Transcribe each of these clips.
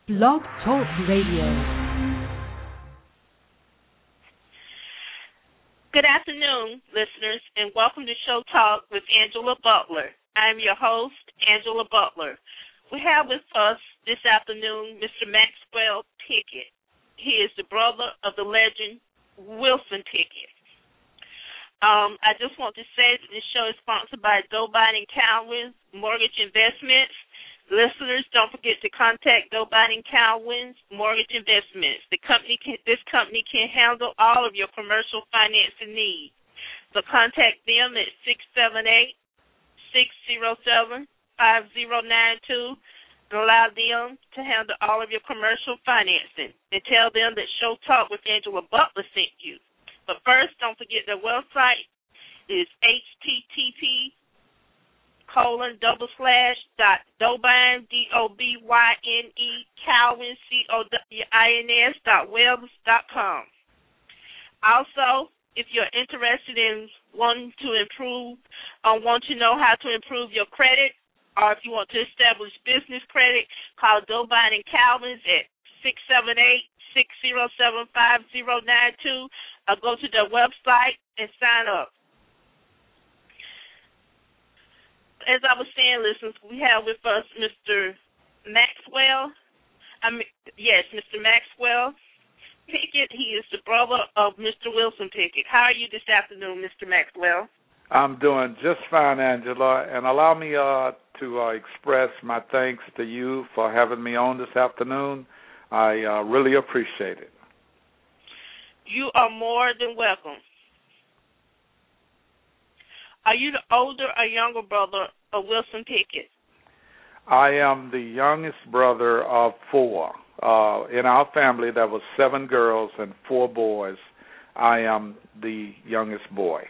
Blog Talk Radio. Good afternoon, listeners, and welcome to Show Talk with Angela Butler. I'm your host, Angela Butler. We have with us this afternoon Mr. Maxwell Pickett. He is the brother of the legend Wilson Pickett. I just want to say that this show is sponsored by Dobine & Cowan Mortgage Investments. Listeners, don't forget to contact Dobine & Cowan Mortgage Investments. This company can handle all of your commercial financing needs. So contact them at 678-607-5092 and allow them to handle all of your commercial financing. And tell them that Show Talk with Angela Butler sent you. But first, don't forget their website is http://dobine, DOBYNE, Cowan, COWINS.webs.com. Also, if you're interested in wanting to improve or want to know how to improve your credit, or if you want to establish business credit, call Dobine & Cowan at 678-607-5092. Or go to their website and sign up. As I was saying, listeners, we have with us Mr. Maxwell. Mr. Maxwell Pickett. He is the brother of Mr. Wilson Pickett. How are you this afternoon, Mr. Maxwell? I'm doing just fine, Angela, and allow me to express my thanks to you for having me on this afternoon. I really appreciate it. You are more than welcome. Are you the older or younger brother of Wilson Pickett? I am the youngest brother of four. In our family, there was 7 girls and 4 boys. I am the youngest boy.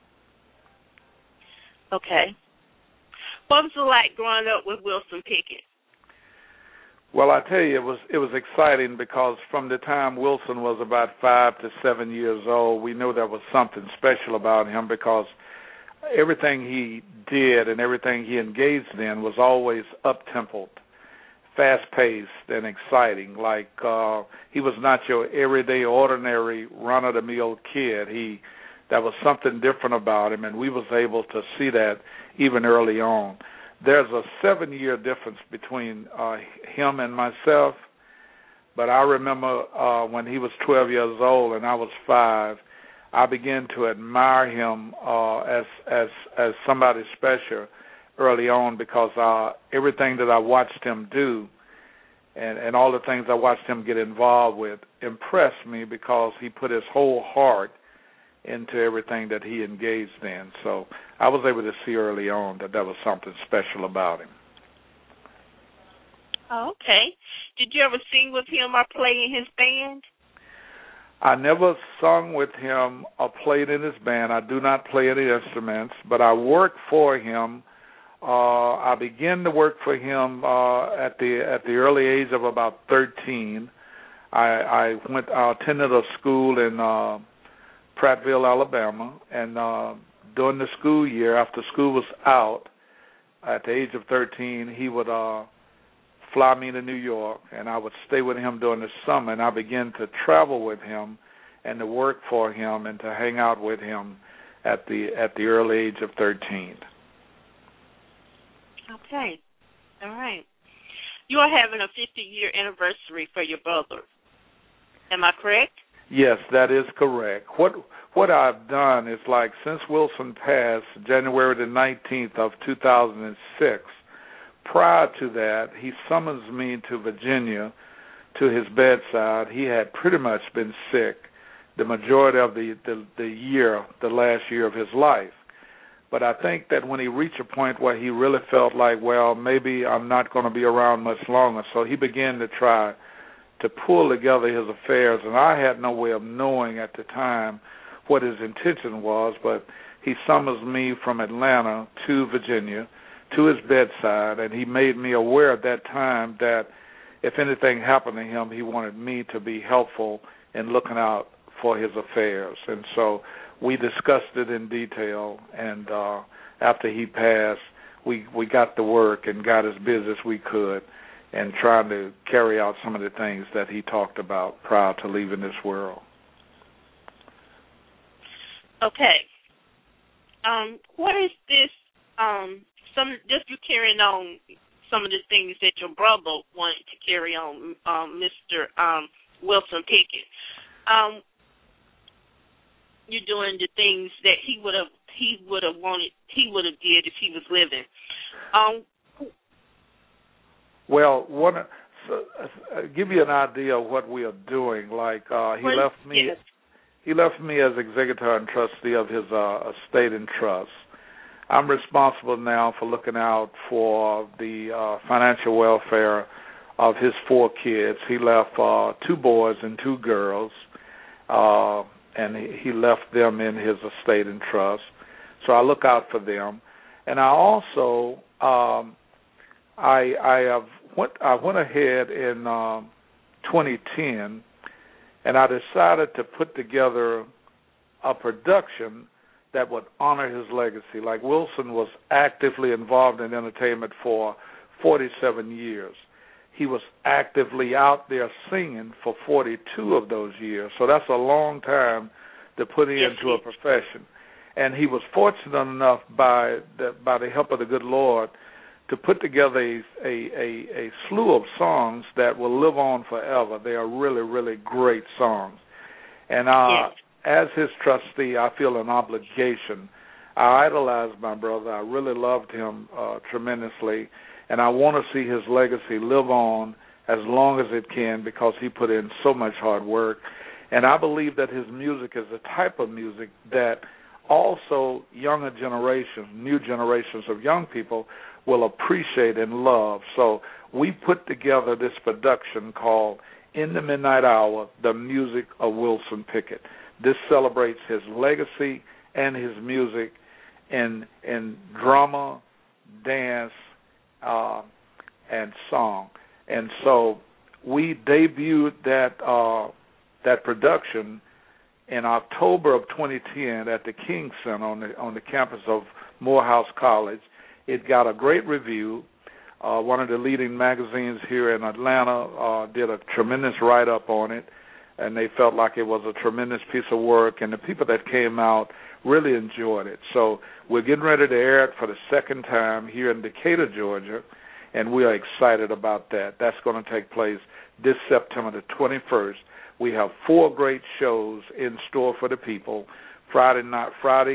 Okay. What was it like growing up with Wilson Pickett? Well, I tell you, it was exciting because from the time Wilson was about 5 to 7 years old, we knew there was something special about him because everything he did and everything he engaged in was always up-tempoed, fast-paced, and exciting. Like he was not your everyday, ordinary, run-of-the-mill kid. There was something different about him, and we was able to see that even early on. There's a 7-year difference between him and myself, but I remember when he was 12 years old and I was 5, I began to admire him as somebody special early on because everything that I watched him do and all the things I watched him get involved with impressed me because he put his whole heart into everything that he engaged in. So I was able to see early on that there was something special about him. Oh, okay. Did you ever sing with him or play in his band? I never sung with him or played in his band. I do not play any instruments, but I worked for him. I began to work for him at the early age of about 13. I attended a school in Prattville, Alabama, and during the school year, after school was out, at the age of 13, he would fly me to New York, and I would stay with him during the summer, and I began to travel with him and to work for him and to hang out with him at the early age of 13. Okay. All right. You are having a 50-year anniversary for your brother. Am I correct? Yes, that is correct. What I've done is, like, since Wilson passed January the 19th of 2006, prior to that, he summons me to Virginia to his bedside. He had pretty much been sick the majority of the last year of his life. But I think that when he reached a point where he really felt like, well, maybe I'm not going to be around much longer, so he began to try to pull together his affairs, and I had no way of knowing at the time what his intention was, but he summons me from Atlanta to Virginia to his bedside, and he made me aware at that time that if anything happened to him, he wanted me to be helpful in looking out for his affairs. And so we discussed it in detail, and after he passed, we got to work and got as busy as we could and trying to carry out some of the things that he talked about prior to leaving this world. Okay. What is this? Just you carrying on some of the things that your brother wanted to carry on, Mr. Wilson Pickett. You're doing the things that he would have did if he was living. Well, I'll give you an idea of what we are doing. Like he left me. Yes. He left me as executor and trustee of his estate and trust. I'm responsible now for looking out for the financial welfare of his 4 kids. He left 2 boys and 2 girls, and he left them in his estate and trust. So I look out for them. And I also I went ahead in 2010, and I decided to put together a production that would honor his legacy. Like Wilson was actively involved in entertainment for 47 years. He was actively out there singing for 42 of those years. So that's a long time to put into a profession. And he was fortunate enough by the help of the good Lord to put together a slew of songs that will live on forever. They are really, really great songs. And as his trustee, I feel an obligation. I idolized my brother. I really loved him tremendously, and I want to see his legacy live on as long as it can because he put in so much hard work. And I believe that his music is the type of music that also younger generations, new generations of young people will appreciate and love. So we put together this production called In the Midnight Hour, The Music of Wilson Pickett. This celebrates his legacy and his music in drama, dance, and song. And so we debuted that production in October of 2010 at the King Center on the campus of Morehouse College. It got a great review. One of the leading magazines here in Atlanta did a tremendous write-up on it, and they felt like it was a tremendous piece of work, and the people that came out really enjoyed it. So we're getting ready to air it for the second time here in Decatur, Georgia, and we are excited about that. That's going to take place this September the 21st. We have 4 great shows in store for the people. Friday night,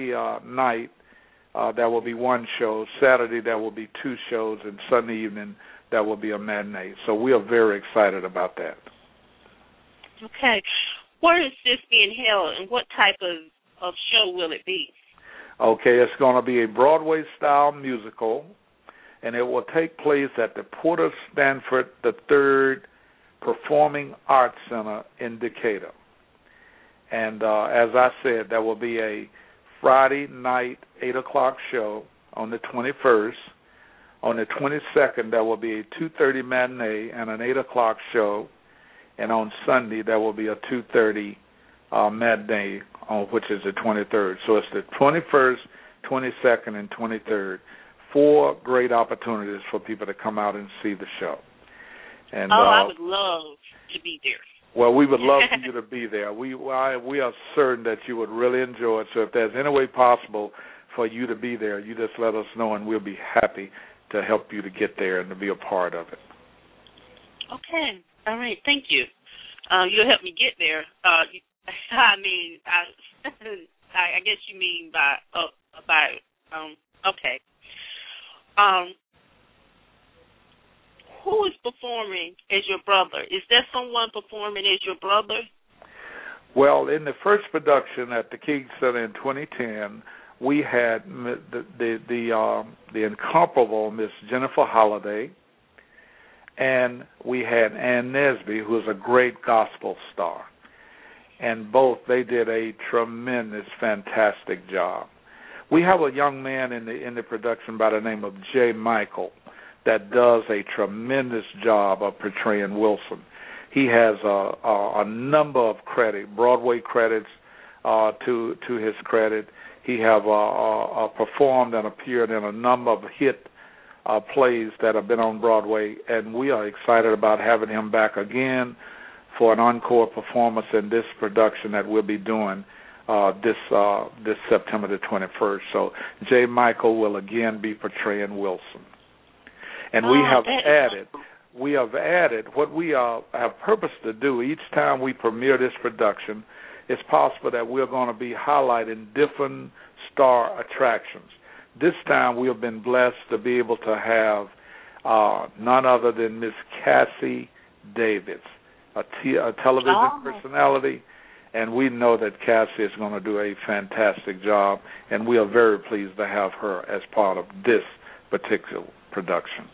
there will be 1 show. Saturday, there will be 2 shows, and Sunday evening, there will be a matinee. So we are very excited about that. Okay. Where is this being held, and what type of show will it be? Okay, it's going to be a Broadway-style musical, and it will take place at the Porter Stanford III Performing Arts Center in Decatur. And as I said, there will be a Friday night 8 o'clock show on the 21st. On the 22nd, there will be a 2:30 matinee and an 8 o'clock show. And on Sunday, there will be a 2:30 matinee, which is the 23rd. So it's the 21st, 22nd, and 23rd. 4 great opportunities for people to come out and see the show. And, I would love to be there. Well, we would love for you to be there. We are certain that you would really enjoy it. So if there's any way possible for you to be there, you just let us know, and we'll be happy to help you to get there and to be a part of it. Okay. All right. Thank you. You'll help me get there. I mean, I guess you mean by okay. Who is performing as your brother? Is there someone performing as your brother? Well, in the first production at the King Center in 2010, we had the incomparable Miss Jennifer Holliday, and we had Ann Nesby, who is a great gospel star. And both, they did a tremendous, fantastic job. We have a young man in the production by the name of Jay Michael that does a tremendous job of portraying Wilson. He has a number of Broadway credits to his credit. He have performed and appeared in a number of hit plays that have been on Broadway, and we are excited about having him back again for an encore performance in this production that we'll be doing this September the 21st. So J. Michael will again be portraying Wilson. And we have added what we have purpose to do each time we premiere this production. It's possible that we're going to be highlighting different star attractions. This time we have been blessed to be able to have none other than Miss Cassie Davids, a television personality, and we know that Cassie is going to do a fantastic job, and we are very pleased to have her as part of this particular production.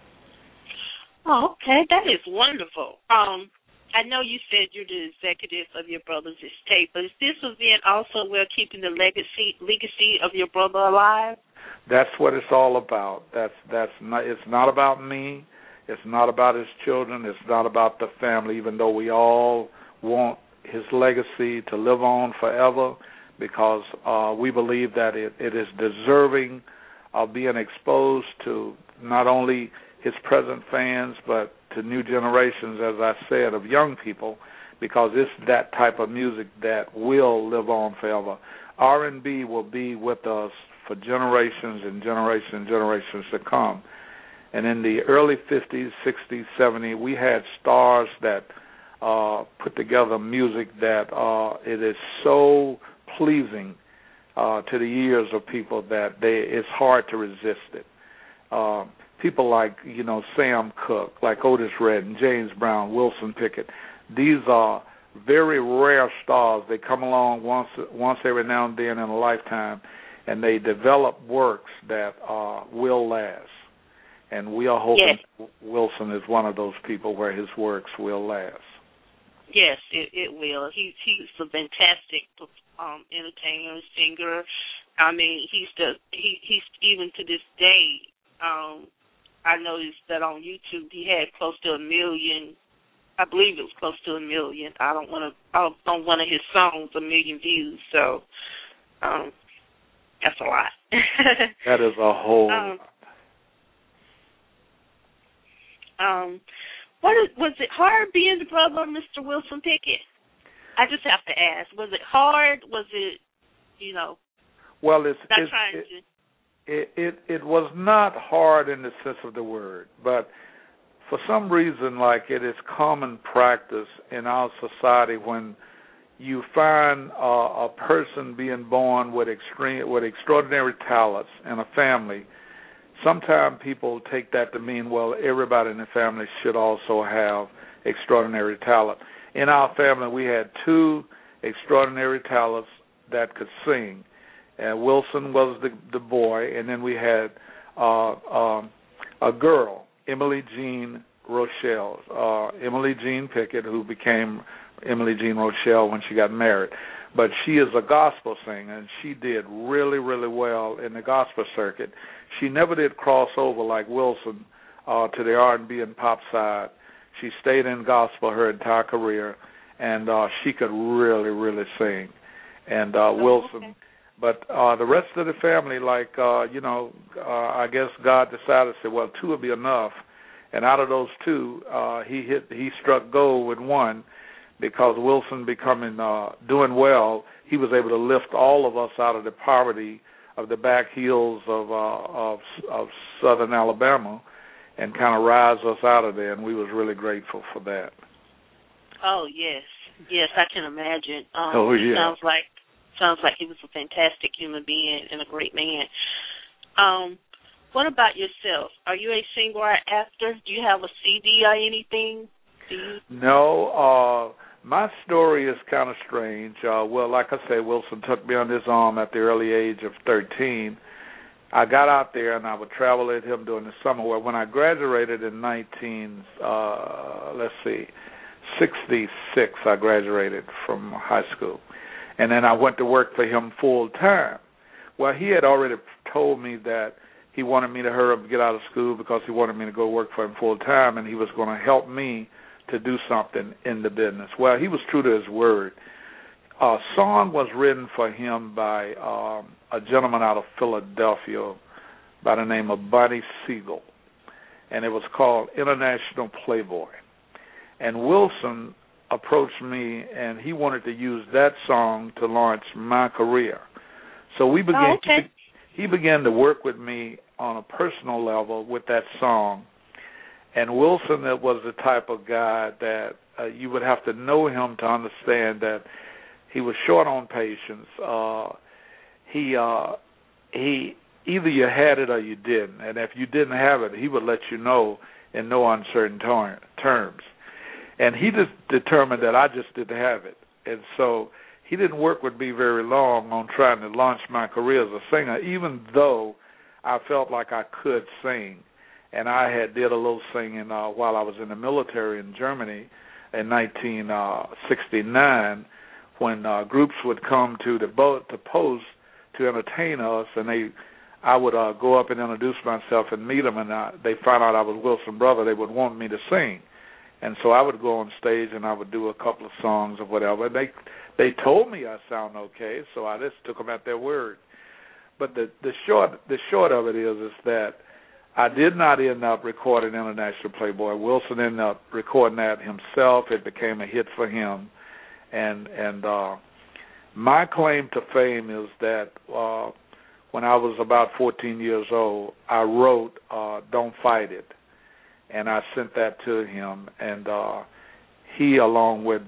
Oh, okay. That is wonderful. I know you said you're the executive of your brother's estate, but is this event also where keeping the legacy of your brother alive? That's what it's all about. It's not about me. It's not about his children. It's not about the family, even though we all want his legacy to live on forever, because we believe that it is deserving of being exposed to not only his present fans, but to new generations, as I said, of young people, because it's that type of music that will live on forever. R&B will be with us for generations and generations and generations to come. And in the early 50s, 60s, 70s, we had stars that put together music that it is so pleasing to the ears of people that it's hard to resist it. People like, Sam Cooke, like Otis Redding, James Brown, Wilson Pickett. These are very rare stars. They come along once every now and then in a lifetime, and they develop works that will last. And we are hoping Wilson is one of those people where his works will last. Yes, it will. He's a fantastic entertainer, singer. I mean, he's even to this day. I noticed that on YouTube he had close to 1 million. I believe it was close to 1 million. On one of his songs, 1 million views. So that's a lot. That is a whole lot. Was it hard being the brother of Mr. Wilson Pickett? I just have to ask. Was it hard? Was it, Well, it was not hard in the sense of the word, but for some reason, like it is common practice in our society when you find a person being born with extraordinary talents in a family. Sometimes people take that to mean, well, everybody in the family should also have extraordinary talent. In our family, we had 2 extraordinary talents that could sing. Wilson was the boy, and then we had a girl, Emily Jean Rochelle, Emily Jean Pickett, who became Emily Jean Rochelle when she got married. But she is a gospel singer, and she did really, really well in the gospel circuit. She never did cross over like Wilson to the R&B and pop side. She stayed in gospel her entire career, and she could really, really sing. And Wilson... Okay. But the rest of the family, I guess God decided to say, well, 2 would be enough. And out of those 2, he struck gold with 1, because Wilson doing well, he was able to lift all of us out of the poverty of the back hills of southern Alabama and kind of rise us out of there, and we was really grateful for that. Oh, yes. Yes, I can imagine. Yeah. Sounds like he was a fantastic human being and a great man. What about yourself? Are you a singer or actor? Do you have a CD or anything? No. My story is kind of strange. Well, like I say, Wilson took me under his arm at the early age of 13. I got out there and I would travel with him during the summer. Well, when I graduated in 66, I graduated from high school. And then I went to work for him full time. Well, he had already told me that he wanted me to hurry up and get out of school because he wanted me to go work for him full time, and he was going to help me to do something in the business. Well, he was true to his word. A song was written for him by a gentleman out of Philadelphia by the name of Bonnie Siegel, and it was called International Playboy. And Wilson approached me, and he wanted to use that song to launch my career. So we began. He began to work with me on a personal level with that song. And Wilson was the type of guy that you would have to know him to understand that he was short on patience. He either you had it or you didn't, and if you didn't have it, he would let you know in no uncertain terms. And he just determined that I just didn't have it, and so he didn't work with me very long on trying to launch my career as a singer, even though I felt like I could sing. And I had did a little singing while I was in the military in Germany in 1969, when groups would come to the post to entertain us, and I would go up and introduce myself and meet them, and they found out I was Wilson's brother. They would want me to sing. And so I would go on stage and I would do a couple of songs or whatever. They told me I sound okay, so I just took them at their word. But the short of it is that I did not end up recording International Playboy. Wilson ended up recording that himself. It became a hit for him. And my claim to fame is that when I was about 14 years old, I wrote Don't Fight It. And I sent that to him, and he, along with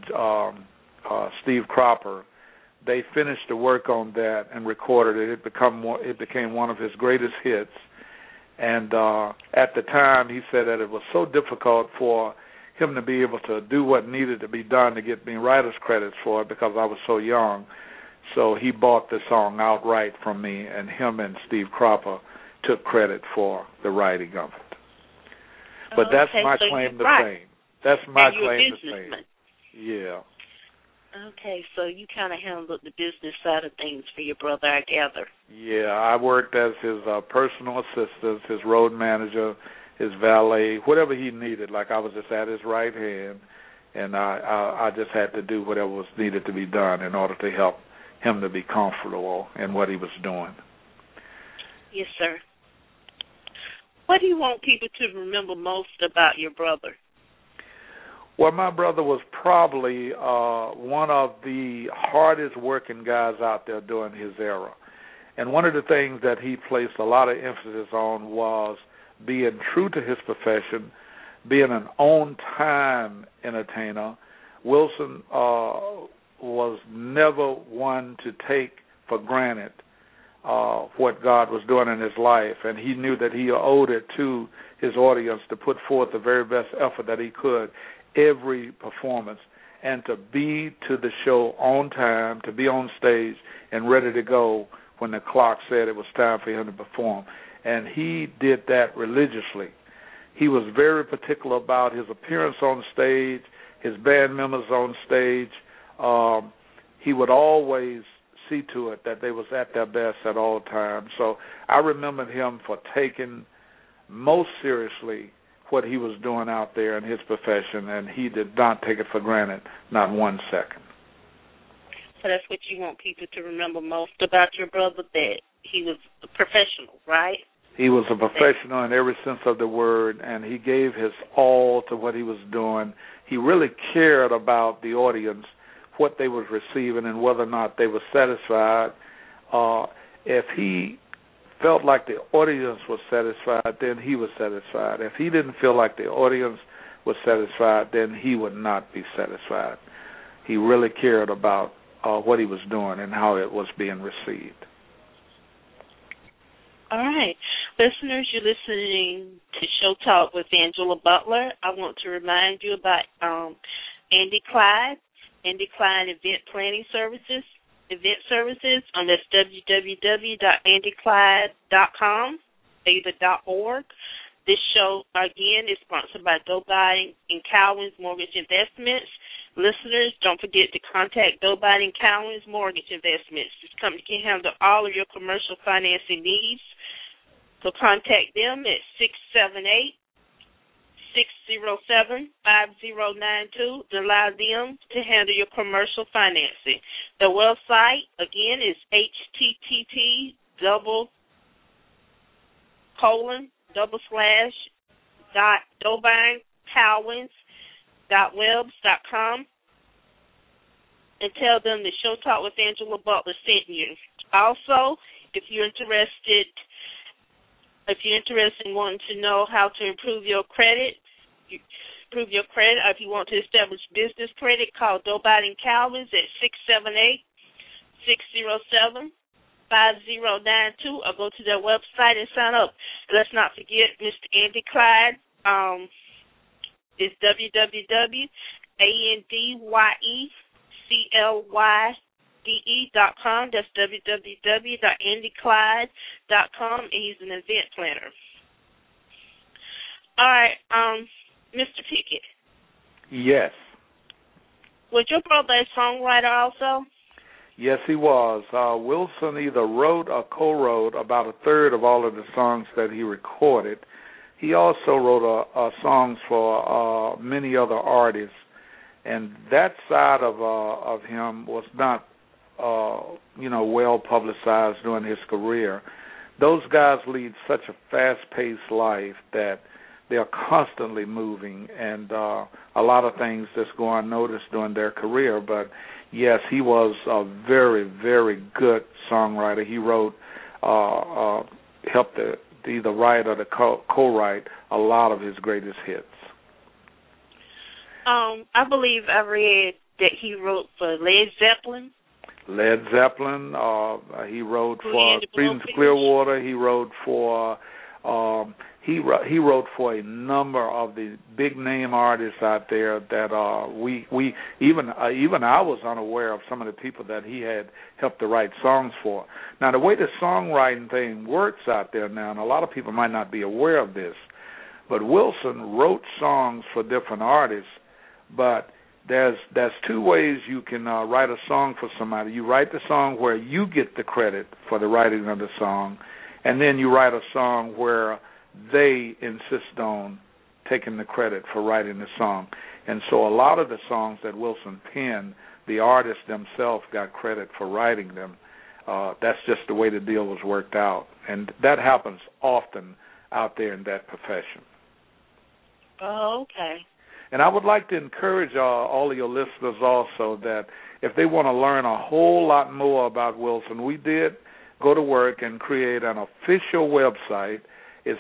Steve Cropper, they finished the work on that and recorded it. It became one of his greatest hits. And at the time, he said that it was so difficult for him to be able to do what needed to be done to get me writer's credits for it because I was so young. So he bought the song outright from me, and him and Steve Cropper took credit for the writing of it. But that's my claim to fame. That's my claim to fame. Yeah. Okay, so you kind of handled the business side of things for your brother, I gather. Yeah, I worked as his personal assistant, his road manager, his valet, whatever he needed. Like I was just at his right hand, and I just had to do whatever was needed to be done in order to help him to be comfortable in what he was doing. Yes, sir. What do you want people to remember most about your brother? Well, my brother was probably one of the hardest working guys out there during his era. And one of the things that he placed a lot of emphasis on was being true to his profession, being an on-time entertainer. Wilson was never one to take for granted what God was doing in his life, and he knew that he owed it to his audience to put forth the very best effort that he could every performance, and to be to the show on time, to be on stage and ready to go when the clock said it was time for him to perform. And he did that religiously. He was very particular about his appearance on stage, his band members on stage. He would always see to it that they was at their best at all times. So I remember him for taking most seriously what he was doing out there in his profession, and he did not take it for granted, not 1 second. So that's what you want people to remember most about your brother, that he was a professional, right? He was a professional in every sense of the word, and he gave his all to what he was doing. He really cared about the audience, what they was receiving, and whether or not they were satisfied. If he felt like the audience was satisfied, then he was satisfied. If he didn't feel like the audience was satisfied, then he would not be satisfied. He really cared about what he was doing and how it was being received. All right. Listeners, you're listening to Show Talk with Angela Butler. I want to remind you about Andy Clyde Event Planning Services. That's www.andyclyde.com, either .org. This show, again, is sponsored by Doe Biden & Cowens Mortgage Investments. Listeners, don't forget to contact Doe Biden & Cowens Mortgage Investments. This company can handle all of your commercial financing needs. So contact them at 678-607-5092 to allow them to handle your commercial financing. The website, again, is http:// /.dobanecowens.webs.com and tell them that Show Talk with Angela Butler sent you. Also, if you're interested in wanting to know how to improve your credit, or if you want to establish business credit, call Dobine and Calvins at 678-607-5092 or go to their website and sign up. Let's not forget Mr. Andy Clyde. It's www.andyeclyde.com. That's www.andyclyde.com, and he's an event planner. All right, Mr. Pickett. Yes. Was your brother a songwriter also? Yes, he was. Wilson either wrote or co-wrote about a third of all of the songs that he recorded. He also wrote songs for many other artists, and that side of him was not, well publicized during his career. Those guys lead such a fast-paced life that they are constantly moving, and a lot of things just go unnoticed during their career. But yes, he was a very, very good songwriter. He wrote, helped to either write or to co-write a lot of his greatest hits. I believe I read that he wrote for Led Zeppelin. He wrote for Creedence Clearwater. He wrote for he wrote for a number of the big name artists out there that we even I was unaware of some of the people that he had helped to write songs for. Now, the way the songwriting thing works out there now, and a lot of people might not be aware of this, but Wilson wrote songs for different artists. But there's two ways you can write a song for somebody. You write the song where you get the credit for the writing of the song, and then you write a song where they insist on taking the credit for writing the song. And so a lot of the songs that Wilson penned, the artists themselves got credit for writing them. That's just the way the deal was worked out. And that happens often out there in that profession. Oh, okay. And I would like to encourage all of your listeners also that if they want to learn a whole lot more about Wilson, we did go to work and create an official website. It's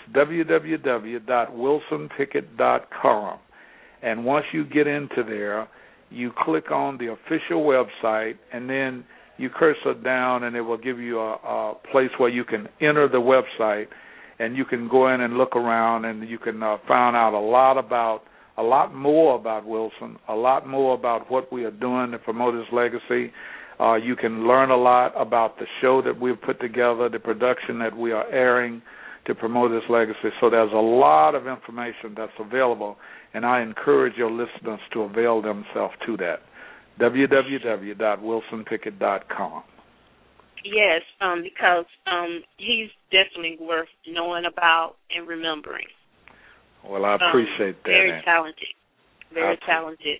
www.wilsonpickett.com. And once you get into there, you click on the official website, and then you cursor down, and it will give you a place where you can enter the website, and you can go in and look around, and you can find out a lot more about Wilson, a lot more about what we are doing to promote his legacy. You can learn a lot about the show that we've put together, the production that we are airing to promote his legacy. So there's a lot of information that's available, and I encourage your listeners to avail themselves to that. www.wilsonpickett.com. Yes, because he's definitely worth knowing about and remembering. Well, I appreciate that. Very talented. Very talented.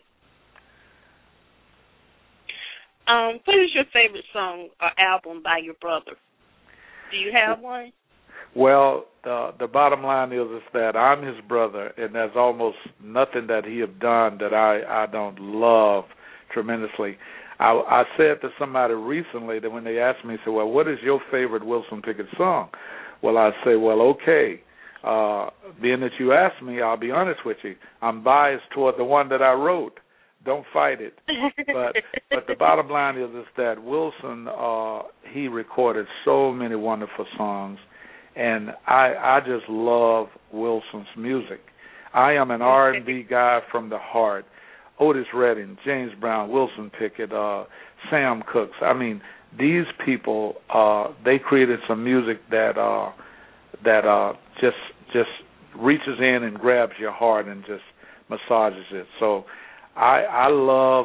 What is your favorite song or album by your brother? Do you have one? Well, the bottom line is that I'm his brother, and there's almost nothing that he have done that I don't love tremendously. I said to somebody recently that when they asked me, said, well, what is your favorite Wilson Pickett song? Well, I say, well, okay. Being that you asked me, I'll be honest with you. I'm biased toward the one that I wrote. Don't fight it. But the bottom line is that Wilson, he recorded so many wonderful songs, and I just love Wilson's music. I am an R&B guy from the heart. Otis Redding, James Brown, Wilson Pickett, Sam Cooke. I mean, these people, they created some music that just reaches in and grabs your heart and just massages it. So I love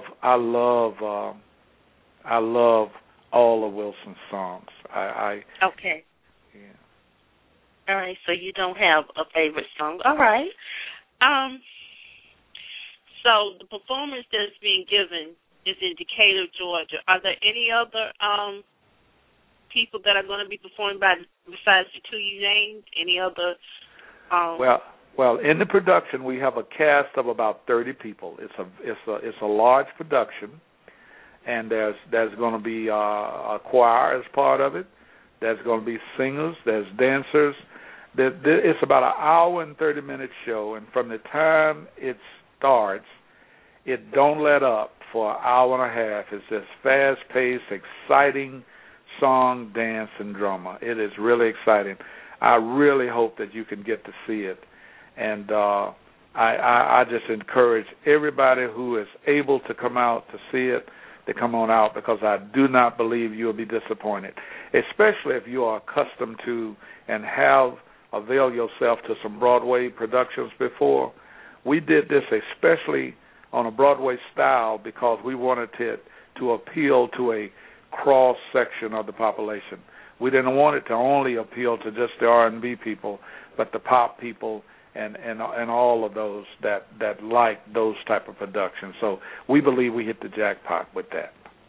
all of Wilson's songs. Okay. Yeah. All right, so you don't have a favorite song. All right. So the performance that's being given is in Decatur, Georgia. Are there any other people that are going to be performed by besides the two you named? Any other? Well, in the production we have a cast of about 30 people. It's a large production, and there's going to be a choir as part of it. There's going to be singers. There's dancers. It's about an hour and 30-minute show, and from the time it starts, it don't let up for an hour and a half. It's just fast-paced, exciting song, dance, and drama. It is really exciting. I really hope that you can get to see it, and I just encourage everybody who is able to come out to see it to come on out, because I do not believe you'll be disappointed, especially if you are accustomed to and have availed yourself to some Broadway productions before. We did this especially on a Broadway style because we wanted it to appeal to a cross-section of the population. We didn't want it to only appeal to just the R&B people, but the pop people and all of those that like those type of productions. So we believe we hit the jackpot with that.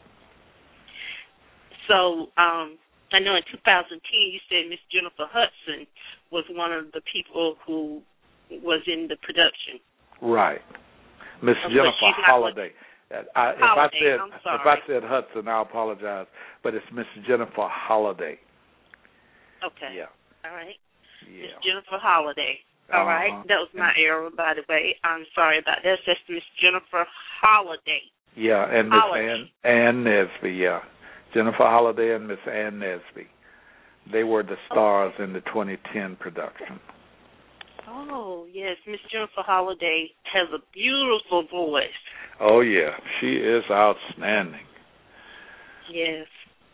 So I know in 2010 you said Miss Jennifer Hudson was one of the people who was in the production. Right. Miss Jennifer Holliday. If I said Hudson, I apologize, but it's Miss Jennifer Holliday. Okay. Yeah. All right. Yeah. Miss Jennifer Holliday. All right. That was my error, by the way. I'm sorry about that. That's Miss Jennifer Holliday. Yeah, and Miss Ann Nesby, yeah. Jennifer Holliday and Miss Ann Nesby. They were the stars in the 2010 production. Oh, yes. Miss Jennifer Holliday has a beautiful voice. Oh, yeah. She is outstanding. Yes.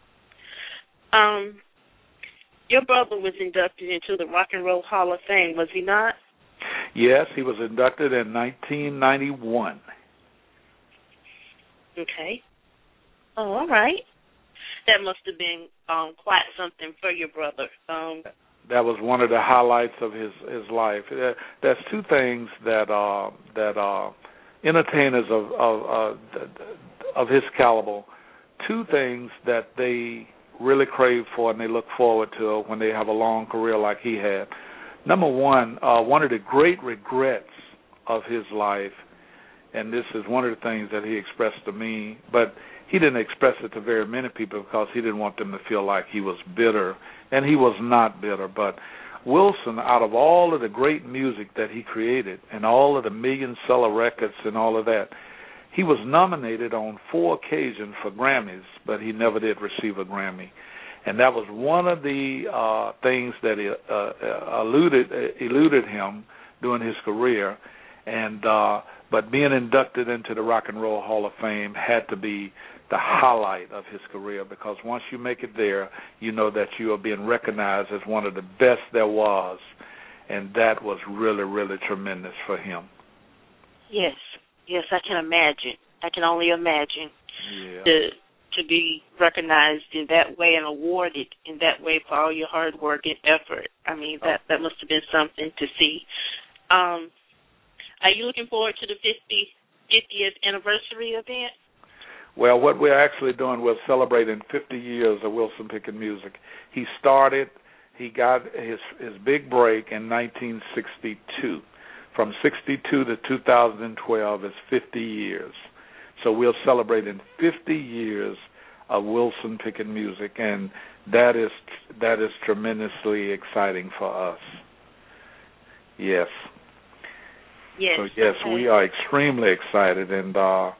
Your brother was inducted into the Rock and Roll Hall of Fame, was he not? Yes, he was inducted in 1991. Okay. Oh, all right. That must have been quite something for your brother. That was one of the highlights of his life. There's two things that entertainers of his caliber, two things that they really crave for and they look forward to when they have a long career like he had. Number one of the great regrets of his life, and this is one of the things that he expressed to me, but he didn't express it to very many people because he didn't want them to feel like he was bitter, and he was not bitter. But Wilson, out of all of the great music that he created and all of the million-seller records and all of that, he was nominated on 4 occasions for Grammys, but he never did receive a Grammy. And that was one of the things that eluded him during his career. And but being inducted into the Rock and Roll Hall of Fame had to be the highlight of his career, because once you make it there, you know that you are being recognized as one of the best there was, and that was really, really tremendous for him. Yes, I can imagine. I can only imagine. Yeah. To be recognized in that way and awarded in that way for all your hard work and effort. I mean, that must have been something to see. Are you looking forward to the 50th anniversary event? Well, what we're actually doing, we're celebrating 50 years of Wilson Pickett Music. He got his big break in 1962. From 62 to 2012 is 50 years. So we're celebrating 50 years of Wilson Pickett Music, and that is tremendously exciting for us. Yes. Yes. So yes, okay. We are extremely excited, and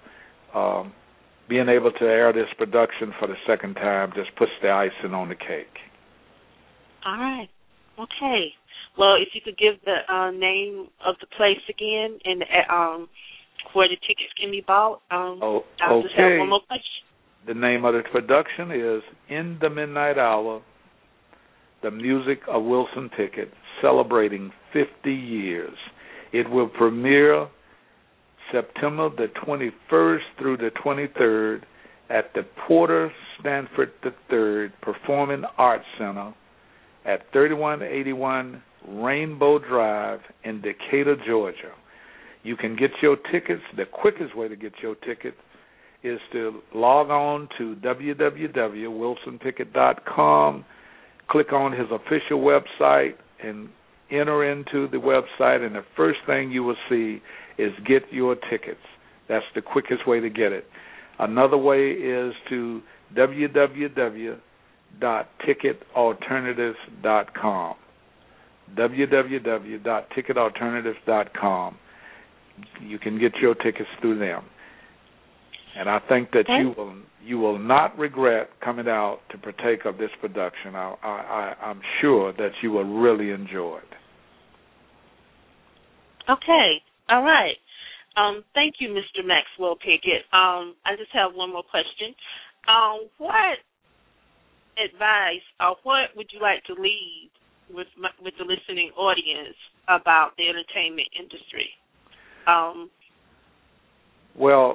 being able to air this production for the second time just puts the icing on the cake. All right. Okay. Well, if you could give the name of the place again and where the tickets can be bought. I'll just have one more question. The name of the production is In the Midnight Hour, The Music of Wilson Pickett, celebrating 50 years. It will premiere September the 21st through the 23rd at the Porter Stanford III Performing Arts Center at 3181 Rainbow Drive in Decatur, Georgia. You can get your tickets. The quickest way to get your ticket is to log on to www.wilsonpickett.com, click on his official website, and enter into the website, and the first thing you will see is get your tickets. That's the quickest way to get it. Another way is to www.ticketalternatives.com. www.ticketalternatives.com. You can get your tickets through them. And I think that you will not regret coming out to partake of this production. I'm sure that you will really enjoy it. Okay. All right. Thank you, Mr. Maxwell Pickett. I just have one more question. What advice or what would you like to leave with the listening audience about the entertainment industry? Well,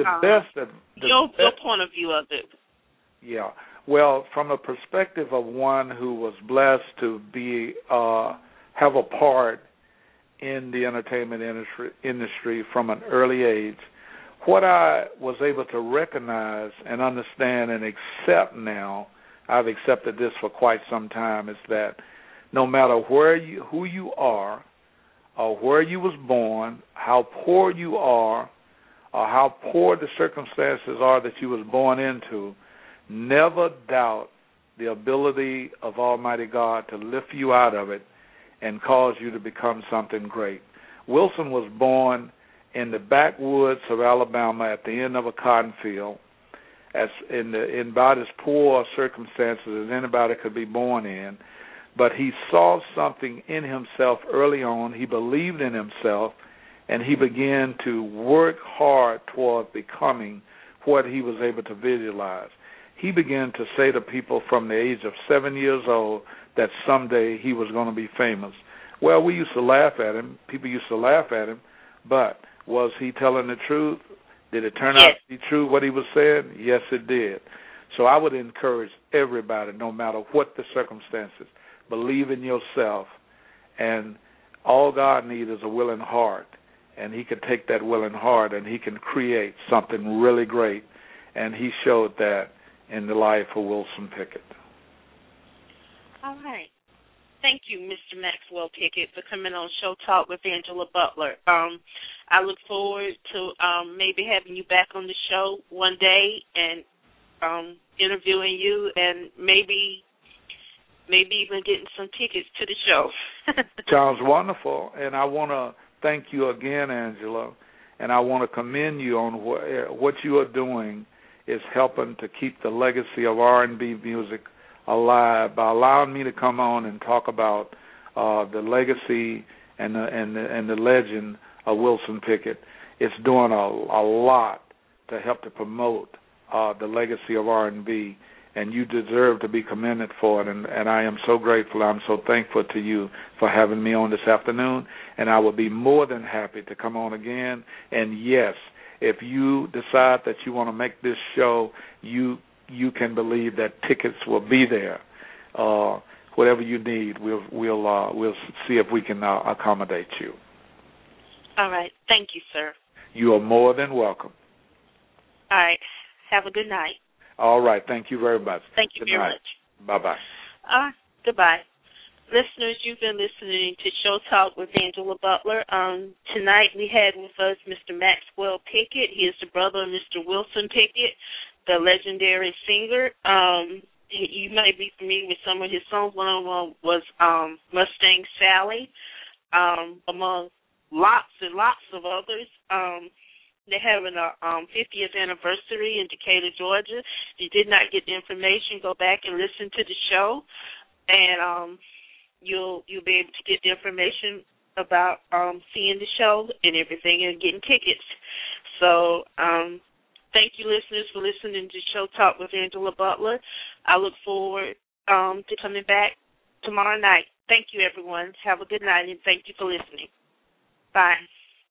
your point of view of it. Yeah. Well, from a perspective of one who was blessed to be have a part in the entertainment industry from an early age, what I was able to recognize and understand and accept now, I've accepted this for quite some time, is that no matter who you are, or where you was born, how poor you are, or how poor the circumstances are that you was born into, never doubt the ability of Almighty God to lift you out of it and cause you to become something great. Wilson was born in the backwoods of Alabama at the end of a cotton field, in about as poor circumstances as anybody could be born in. But he saw something in himself early on. He believed in himself, and he began to work hard toward becoming what he was able to visualize. He began to say to people from the age of 7 years old that someday he was going to be famous. Well, we used to laugh at him. People used to laugh at him, but was he telling the truth? Did it turn out to be true what he was saying? Yes, it did. So I would encourage everybody, no matter what the circumstances, believe in yourself, and all God needs is a willing heart, and he can take that willing heart and he can create something really great, and he showed that in the life of Wilson Pickett. All right. Thank you, Mr. Maxwell Pickett, for coming on Show Talk with Angela Butler. I look forward to maybe having you back on the show one day and interviewing you, and maybe even getting some tickets to the show. Sounds wonderful, and I want to thank you again, Angela, and I want to commend you on what you are doing is helping to keep the legacy of R&B music alive by allowing me to come on and talk about the legacy and the legend of Wilson Pickett. It's doing a lot to help to promote the legacy of R&B, and you deserve to be commended for it, and I am so grateful. I'm so thankful to you for having me on this afternoon, and I will be more than happy to come on again. And yes, if you decide that you want to make this show, you can believe that tickets will be there. Whatever you need, we'll see if we can accommodate you. All right. Thank you, sir. You are more than welcome. All right. Have a good night. All right. Thank you very much. Thank you very much. Bye-bye. Goodbye. Listeners, you've been listening to Show Talk with Angela Butler. Tonight we had with us Mr. Maxwell Pickett. He is the brother of Mr. Wilson Pickett, the legendary singer. You may be familiar with some of his songs. One of them was Mustang Sally, among lots and lots of others. They're having a 50th anniversary in Decatur, Georgia. If you did not get the information, go back and listen to the show, and you'll be able to get the information about seeing the show and everything and getting tickets. So thank you, listeners, for listening to Show Talk with Angela Butler. I look forward to coming back tomorrow night. Thank you, everyone. Have a good night, and thank you for listening. Bye.